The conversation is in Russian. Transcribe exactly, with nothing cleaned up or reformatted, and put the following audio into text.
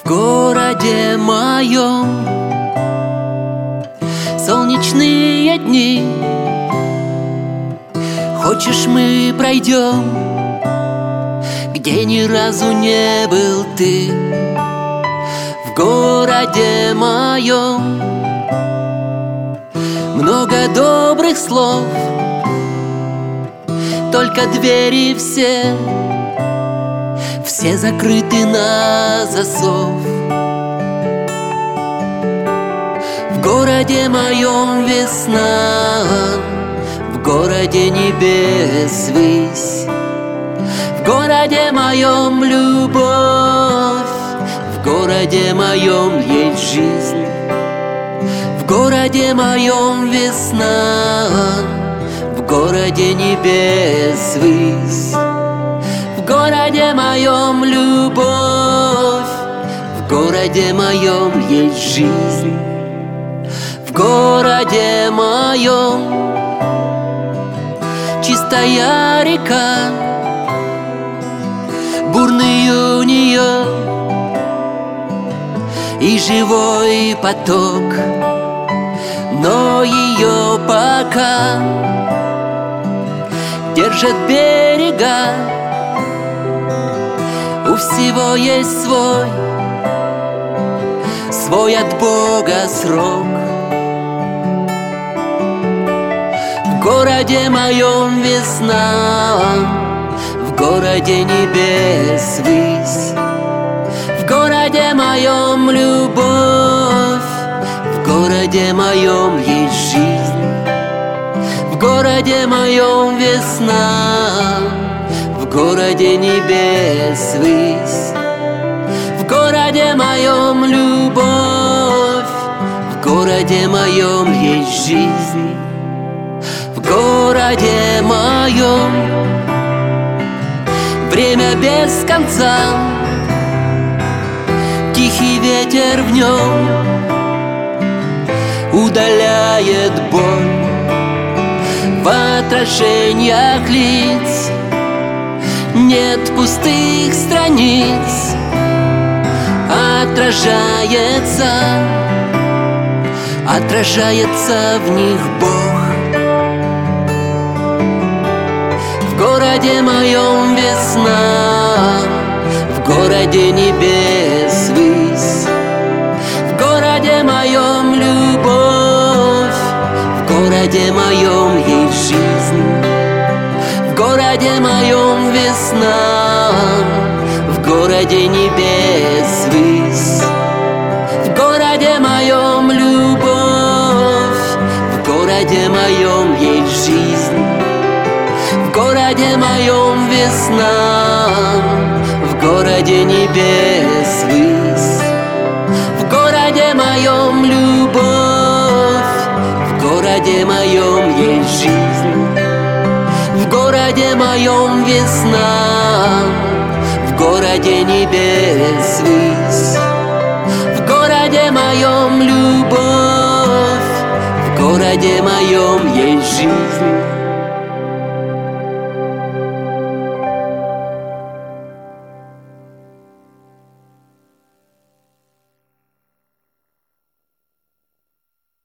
городе моем солнечные дни. Хочешь, мы пройдем, где ни разу не был ты? В городе моем много добрых слов, только двери все, все закрыты на засов. В городе моем весна, в городе небес высь, в городе моем любовь, в городе моем есть жизнь. В городе моем весна, в городе небес высь, в городе моем любовь, в городе моем есть жизнь. В городе моем чистая река, бурный у нее и живой поток, но ее пока держат берега. У всего есть свой, свой от Бога срок. В городе моем весна, в городе небес высь, в городе моем любовь, в городе моем есть жизнь. В городе моем весна, в городе небес высь, в городе моем любовь, в городе моем есть жизнь. В городе моем время без конца, тихий ветер в нем удаляет боль. В отражениях лиц нет пустых страниц, отражается, отражается в них Бог. В городе моем весна, в городе небес высь, в городе моем любовь, в городе моем есть жизнь. В городе моем весна, в городе небес высь, в городе моем любовь, в городе моем есть жизнь. В городе моем весна, в городе небес высь, в городе моем любовь, в городе моем есть жизнь. В городе моем весна, в городе небес высь, в городе моем любовь, в городе моем есть жизнь.